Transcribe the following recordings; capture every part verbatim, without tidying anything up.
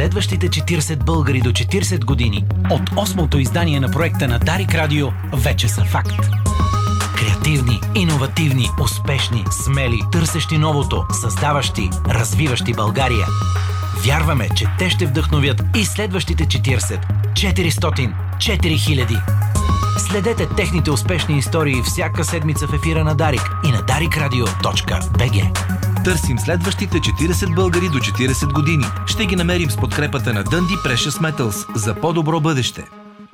Следващите четирийсет българи до четирийсет години от осмото издание на проекта на Дарик Радио вече са факт. Креативни, иновативни, успешни, смели, търсещи новото, създаващи, развиващи България. Вярваме, че те ще вдъхновят и следващите четирийсет, четиристотин, четири хиляди. Следете техните успешни истории всяка седмица в ефира на Дарик и на дарик радио точка би джи. Търсим следващите четирийсет българи до четирийсет години. Ще ги намерим с подкрепата на Dundee Precious Metals за по-добро бъдеще.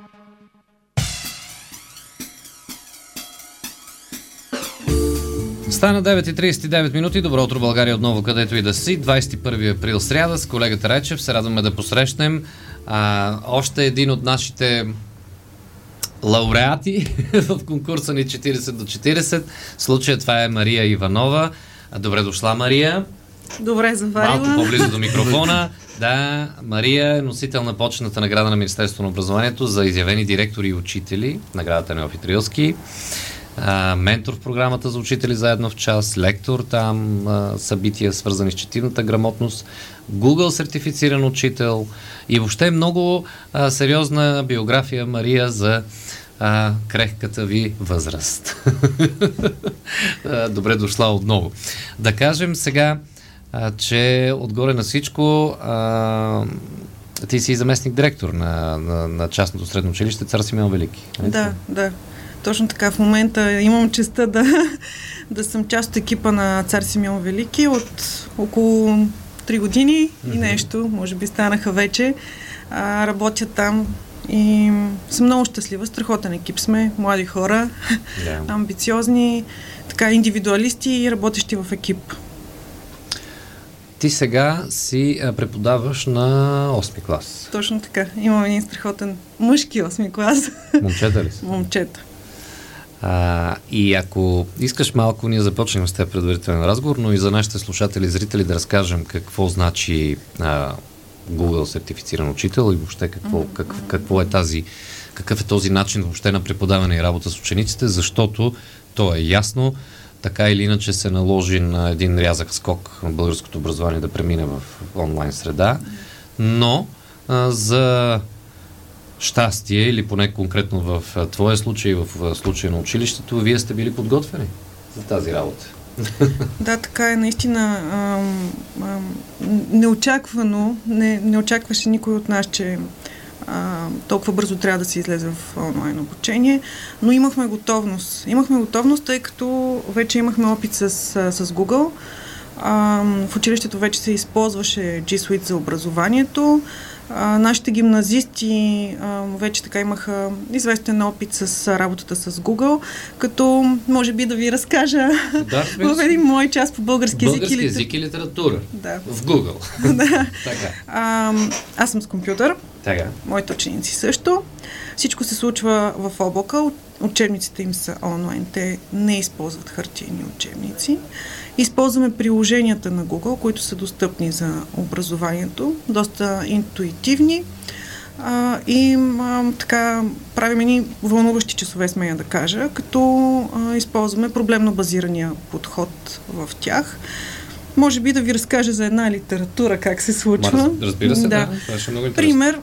Стана девет и трийсет и девет минути. Добро утро, България, отново където и да си. двайсет и първи април, сряда, с колегата Райчев. Се радваме да посрещнем а, още един от нашите лауреати в конкурса ни четирийсет до четирийсет. В случая това е Мария Иванова. Добре дошла, Мария. Добре заварила. Малко по-близо до микрофона. Да, Мария е носител на почетната награда на Министерството на образованието за изявени директори и учители. Наградата Неофит Рилски. Uh, ментор в програмата за учители заедно в час, лектор там, uh, събития свързани с четивната грамотност, Google сертифициран учител и въобще много uh, сериозна биография, Мария, за uh, крехката ви възраст. uh, добре дошла отново. Да кажем сега, uh, че отгоре на всичко uh, ти си заместник директор на, на, на частното средно училище Цар Симеон Велики. Да, да. Точно така. В момента имам честта да, да съм част от екипа на Цар Симеон Велики от около три години mm-hmm. и нещо, може би станаха вече. А, работя там и съм много щастлива. Страхотен екип сме, млади хора, yeah. амбициозни, така индивидуалисти и работещи в екип. Ти сега си а, преподаваш на осми клас. Точно така. Имам един страхотен мъжки осми клас. Момчета ли са? Момчета. А, и ако искаш малко, ние започнем с теб предварителен разговор, но и за нашите слушатели и зрители да разкажем какво значи а, Google сертифициран учител и въобще какво, mm-hmm. как, какво е тази, какъв е този начин въобще на преподаване и работа с учениците, защото то е ясно, така или иначе се наложи на един рязък скок на българското образование да премине в онлайн среда, но а, за щастие, или поне конкретно в твоя случай, в случая на училището, вие сте били подготвени за тази работа. Да, така е, наистина ам, ам, неочаквано, не, не очакваше никой от нас, че а, толкова бързо трябва да се излезе в онлайн обучение, но имахме готовност. Имахме готовност, тъй като вече имахме опит с, с Google. А, в училището вече се използваше G Suite за образованието. А, нашите гимназисти а, вече така имаха известен опит с работата с Google, като може би да ви разкажа да, в един мой час по български, български език, и, език и литература. Да. В Google. Да. Така. А, аз съм с компютър. Така. Моите ученици също. Всичко се случва в облака. Учебниците им са онлайн. Те не използват хартиени учебници. Използваме приложенията на Google, които са достъпни за образованието, доста интуитивни а, и а, така правим едни вълнуващи часове, смея да кажа, като а, използваме проблемно базирания подход в тях. Може би да ви разкажа за една литература как се случва. Ма, разбира се, да. да. Това ще е много интересно. Пример,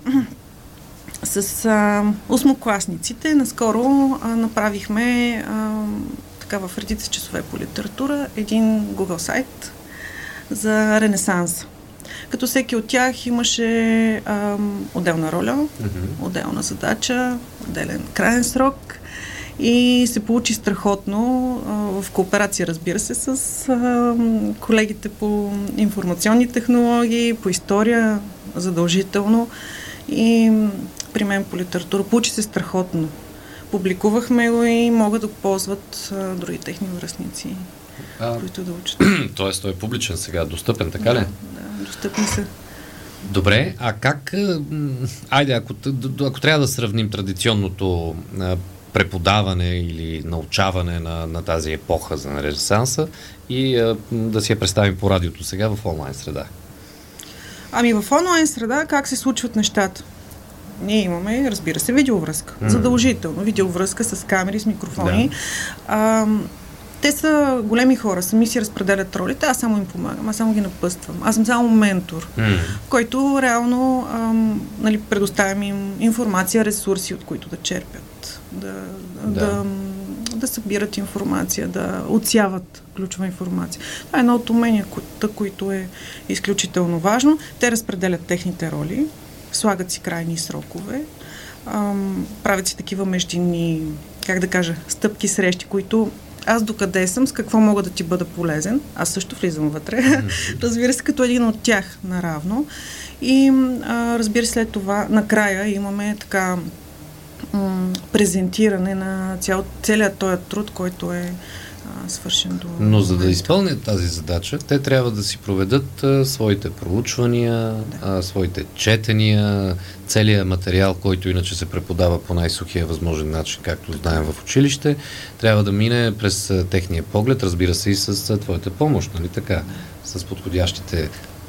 с а, осмокласниците наскоро а, направихме а, така в редица часове по литература един Google сайт за Ренесанс. Като всеки от тях имаше а, отделна роля, mm-hmm. отделна задача, отделен крайен срок и се получи страхотно а, в кооперация, разбира се, с а, колегите по информационни технологии, по история задължително и при мен по литература. Получи се страхотно. Публикувахме го и могат да го ползват а, други техни връстници, а, които да учат. Тоест, той е публичен сега, достъпен, така да, ли? Да, достъпни са. Добре, а как... Айде, ако, ако трябва да сравним традиционното а, преподаване или научаване на, на тази епоха за Ренесанса и а, да си я представим по радиото сега в онлайн среда. Ами в онлайн среда как се случват нещата? Ние имаме, разбира се, видеовръзка. Mm. Задължително. Видеовръзка с камери, с микрофони. Да. А, те са големи хора, сами си разпределят ролите, аз само им помагам, аз само ги напъствам. Аз съм само ментор, mm. който реално ам, нали, предоставям им информация, ресурси, от които да черпят, да, да. да, да събират информация, да отсяват ключова информация. Това е едно от уменията, които е изключително важно. Те разпределят техните роли, слагат си крайни срокове, ам, правят си такива междинни, как да кажа, стъпки, срещи, които аз докъде съм, с какво мога да ти бъда полезен. Аз също влизам вътре. Mm-hmm. Разбира се, като един от тях наравно. И а, разбира се, след това, накрая имаме така м- презентиране на цял, целият този труд, който е а, свършен до... Но за да изпълнят тази задача, те трябва да си проведат а, своите проучвания, да. а, своите четения, целият материал, който иначе се преподава по най-сухия възможен начин, както знаем в училище, трябва да мине през а, техния поглед, разбира се и с а, твоята помощ, нали така, с подходящите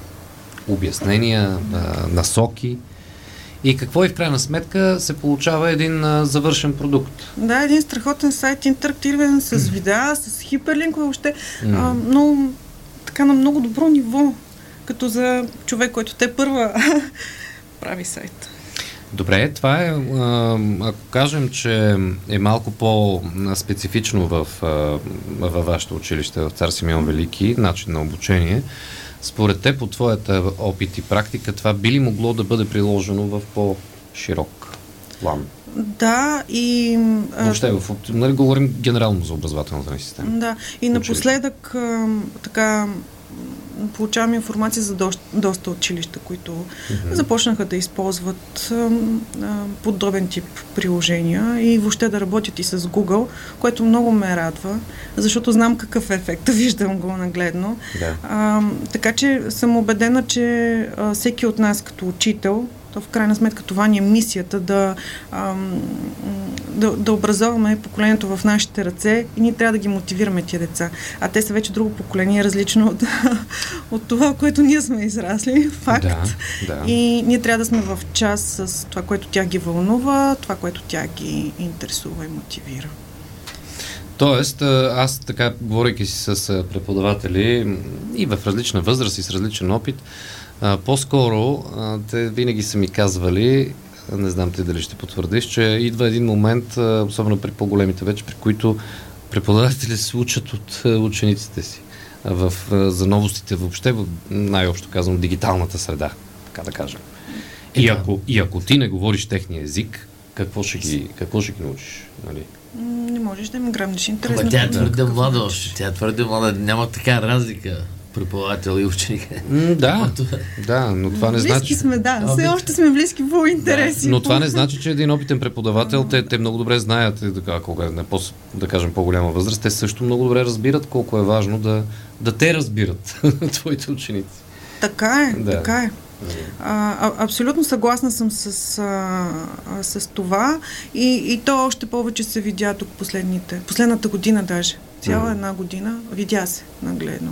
обяснения, а, насоки. И какво и в крайна сметка се получава един а, завършен продукт? Да, един страхотен сайт, интерактивен, с видеа, с хиперлинкове, въобще, mm. а, но така на много добро ниво, като за човек, който те първа прави сайт. Добре, това е, а, ако кажем, че е малко по-специфично в, а, във вашето училище, в Цар Симеон Велики, начин на обучение, според теб, по твоята опит и практика, това би ли могло да бъде приложено в по-широк план? Да, и... Въобще, в, нали, говорим генерално за образователната ни система. Да, и напоследък така получавам информация за доста, доста училища, които mm-hmm. започнаха да използват а, а, подобен тип приложения и въобще да работят и с Google, което много ме радва, защото знам какъв е ефект, виждам го нагледно. Да. А, така че съм убедена, че а, всеки от нас като учител, то в крайна сметка това ни е мисията да, ам, да, да образоваме поколението в нашите ръце и ние трябва да ги мотивираме тия деца. А те са вече друго поколение, различно от, от това, което ние сме израсли. Факт. Да, да. И ние трябва да сме в час с това, което тя ги вълнува, това, което тя ги интересува и мотивира. Тоест, аз така, говорейки си с преподаватели и в различна възраст и с различен опит, А, по-скоро, а, те винаги са ми казвали, не знам ти дали ще потвърдиш, че идва един момент, а, особено при по-големите вече, при които преподаватели се учат от а, учениците си а, в, а, за новостите въобще, в, най-общо казвам, дигиталната среда, така да кажем. И ако, и ако ти не говориш техния език, какво ще ги, какво ще ги научиш? Нали? Не можеш да им гръмнеш интересно. Ама тя е твърде млада още, тя е твърде млада, няма така разлика. Преподавател и ученик. Mm, да, да, но това не близки значи... Близки сме, да. Все още сме близки по интереси. Да, но това не значи, че един опитен преподавател, те, те много добре знаят, ако е по, да кажем по-голяма възраст, те също много добре разбират колко е важно да, да те разбират твоите ученици. Така е, да. така е. А, абсолютно съгласна съм с, а, с това и, и то още повече се видя тук последните, последната година даже. Цяла една година видя се нагледно.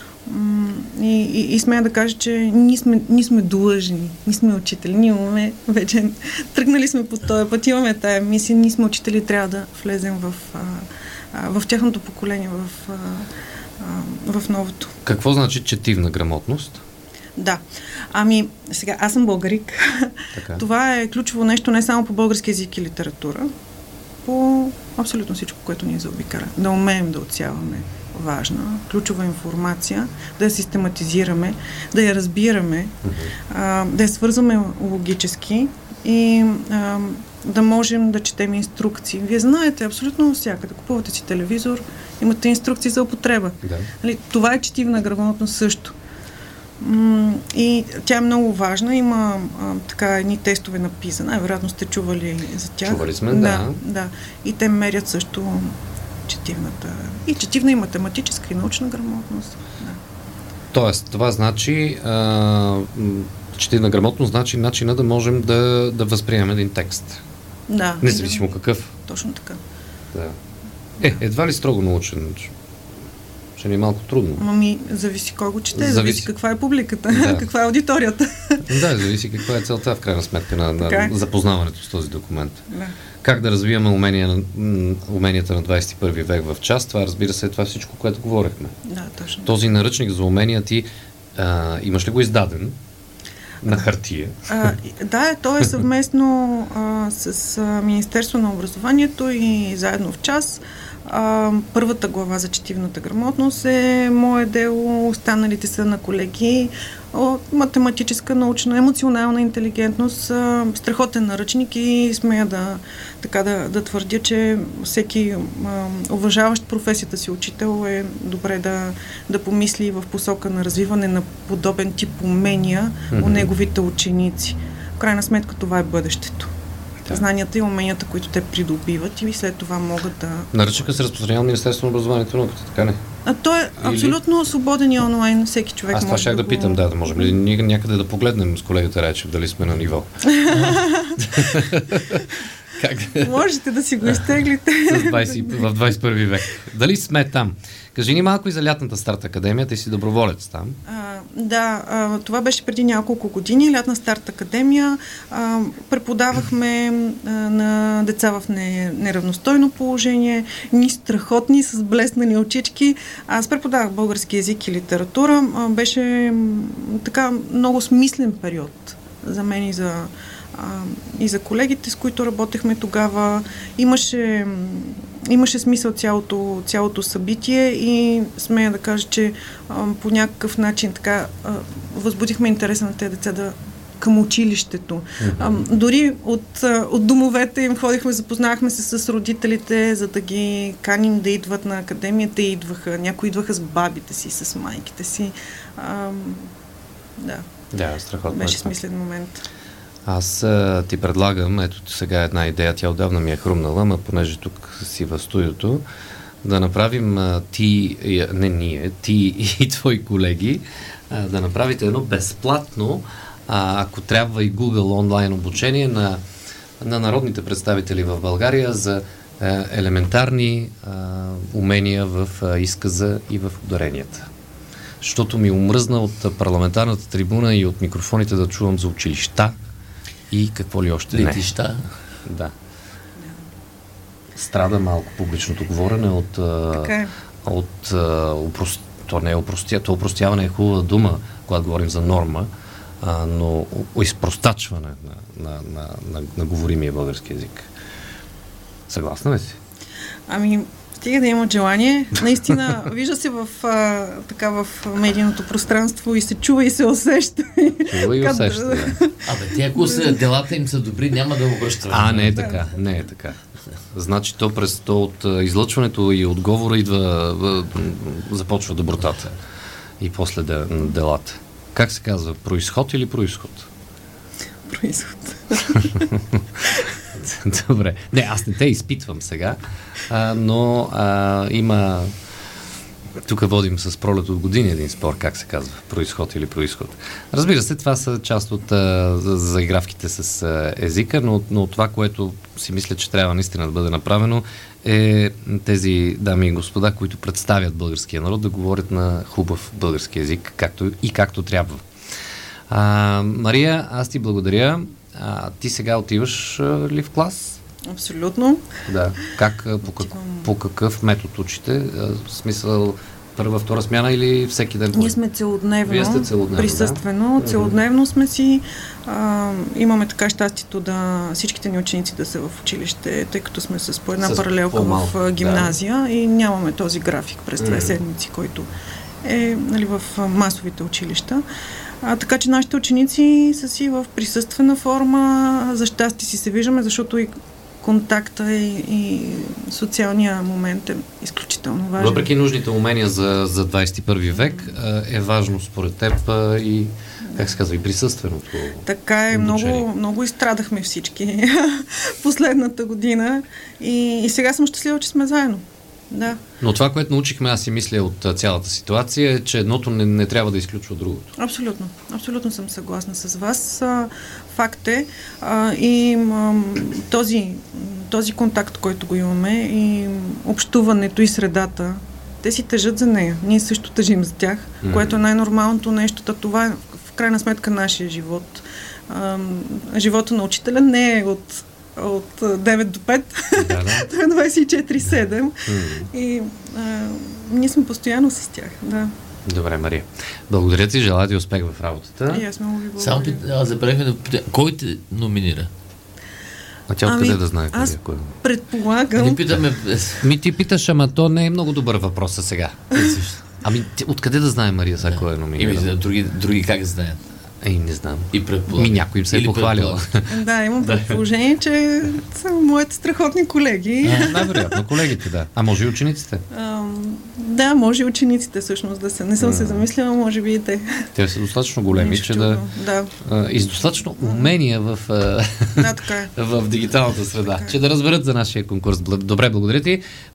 И, и, и смея да кажа, че ние сме, ние сме длъжни, ние сме учители, ние имаме вече, тръгнали сме по този път, имаме тая мисия, ние сме учители, трябва да влезем в, а, а, в тяхното поколение, в, а, а, в новото. Какво значи четивна грамотност? Да. Ами, сега, аз съм българик. Така. Това е ключово нещо не само по български език и литература, по абсолютно всичко, което ни заобикаля. Да умеем да отсяваме важна, ключова информация, да я систематизираме, да я разбираме, mm-hmm. а, да я свързваме логически и а, да можем да четем инструкции. Вие знаете, абсолютно всякъде. Купувате си телевизор, имате инструкции за употреба. Да. Нали, това е четивна грамотност също. М- и тя е много важна. Има а, така едни тестове на пиза. Най-вероятно сте чували за тях. Чували сме, да. Да, да. И те мерят също четивната. И четивна, и математическа, и научна грамотност. Да. Тоест, това значи а, четивна грамотност значи начина да можем да, да възприемем един текст. Да. Независимо да. какъв. Точно така. Да. Е, едва ли строго научен? Ще ни е малко трудно. Ами, зависи кой го чете, зависи, зависи каква е публиката, да. каква е аудиторията. Да, зависи каква е целта в крайна сметка на, на запознаването с този документ. Да. как да развиваме умения на, уменията на двадесет и първи век в час. Това, разбира се, е това всичко, което говорихме. Да, точно. Този наръчник за умения ти а, имаш ли го издаден на хартия? А, да, то е съвместно а, с а, Министерство на образованието и заедно в час. А, първата глава за четивната грамотност е мое дело, останалите са на колеги от математическа, научна, емоционална интелигентност, а, страхотен наръчник и смея да, така да, да твърдя, че всеки а, уважаващ професията си учител е добре да, да помисли в посока на развиване на подобен тип умения mm-hmm. у неговите ученици. В крайна сметка това е бъдещето. Да. Знанията и уменията, които те придобиват и след това могат да... Наръчника се разпространява от Министерство на образованието и науката, така не? А той е Или... абсолютно свободен и онлайн, всеки човек Аз може това щях да, да питам, го... да, да можем ли ние някъде да погледнем с колегата Райчев, дали сме на ниво. Как? Можете да си го изтеглите. В двадесет и първи век. Дали сме там? Кажи ни малко и за лятната старт академия, ти си доброволец там. А, да, а, това беше преди няколко години. Лятна старт академия. А, преподавахме а, на деца в не, неравностойно положение, ни страхотни, с блеснани очички. Аз преподавах български език и литература. А, беше м, така много смислен период за мен и за А, и за колегите, с които работехме тогава. Имаше, имаше смисъл цялото, цялото събитие и смея да кажа, че а, по някакъв начин така а, възбудихме интереса на тези деца да, към училището. Mm-hmm. А, дори от, от домовете им ходихме, запознахме се с родителите, за да ги каним да идват на академията и идваха. Някои идваха с бабите си, с майките си. А, да. Да, страхотно. Беше смислен момент. Аз а, ти предлагам, ето сега една идея, тя отдавна ми е хрумнала, ма понеже тук си в студиото, да направим а, ти, не ние, ти и твои колеги, а, да направите едно безплатно, а, ако трябва и Google онлайн обучение на, на народните представители в България за а, елементарни а, умения в а, изказа и в ударенията. Защото ми омръзна от парламентарната трибуна и от микрофоните да чувам за училища и какво ли още не. Летища. Да. Страда малко публичното говорене от... Okay. от упрост... То не е упростя... То упростяване е хубава дума, когато говорим за норма, а, но изпростачване на, на, на, на, на говоримия български език. Съгласна ли си? Ами, стига да имат желание. Наистина, вижда се в, а, така, в медийното пространство и се чува и се усеща. Чува и усеща, да. Абе, те ако са, делата им са добри, няма да обръщат. А, не е така, не е така. Значи то през то от излъчването и отговора идва, започва добротата. И после делата. Как се казва? Произход или произход? Произход. Добре. Не, аз не те изпитвам сега, а, но а, има... Тук водим с Пролет от години един спор, как се казва, произход или произход. Разбира се, това са част от а, заигравките с а, езика, но, но това, което си мисля, че трябва наистина да бъде направено, е тези дами и господа, които представят българския народ, да говорят на хубав български език, както и както трябва. А, Мария, аз ти благодаря. А, ти сега отиваш а, ли в клас? Абсолютно. Да. Как, по, как, по какъв метод учите? В смисъл първа, втора смяна или всеки ден? Ние сме целодневно, Вие сте целодневно, присъствено. Да? Целодневно сме си. А, имаме така щастието да всичките ни ученици да са в училище, тъй като сме с по една с паралелка по-малко в гимназия, да. И нямаме този график през две седмици, който е, нали, в масовите училища. А, така че нашите ученици са си в присъствена форма. За щастие си се виждаме, защото и контакта и, и социалния момент е изключително важен. Въпреки нужните умения за, за двадесет и първи век, е важно според теб и, как се казва, и присъственото. Така е, много, много изстрадахме всички последната година и, и сега съм щастлива, че сме заедно. Да. Но това, което научихме, аз си мисля от цялата ситуация, е, че едното не, не трябва да изключва другото. Абсолютно. Абсолютно съм съгласна с вас. Факт е. И този, този контакт, който го имаме, и общуването и средата, те си тежат за нея. Ние също тежим за тях, mm-hmm. което е най-нормалното нещо. Това е в крайна сметка нашия живот. Живота на учителя не е от от а, девет до пет. Да, да. Той е двайсет и четири седем. Mm. И а, ние сме постоянно с тях, да. Добре, Мария. Благодаря ти, желая ти успех в работата. И аз много ви благодаря. Само аз забравихме да питам, кой те номинира? А тя откъде ами, да знае? Аз кой? предполагам... Не питаме... Ми ти питаш, ама то не е много добър въпрос сега. Ами откъде да знае Мария сега кой е номиниран? Ими, други, други как знаят? Ей, не знам. И предполагам. Ми някой им се е похвалила. Да, имам предположение, че са моите страхотни колеги. Най-вероятно, колегите, да. А може и учениците? А, да, може и учениците всъщност да се. Не съм се замислила, може би и те. Те са достатъчно големи, че да... да. А, и с достатъчно умения в, да, така е. в дигиталната среда, че да разберат за нашия конкурс. Добре, благодаря ти.